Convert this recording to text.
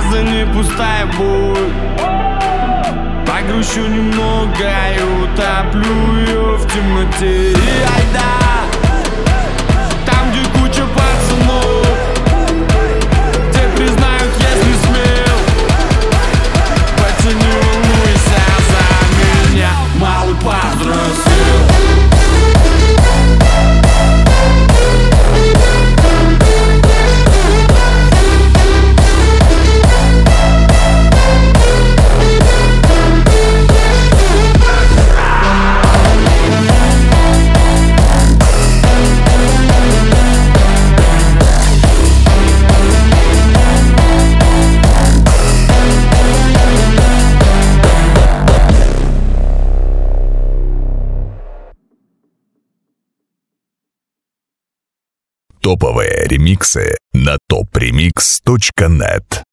фраза не пустая боль. Погрущу немного и утоплю ее в темноте. И айда, там, где куча пацанов, где признают, если смел. Пацан, не волнуйся за меня, малый повзрослел. Топовые ремиксы на topremix.net.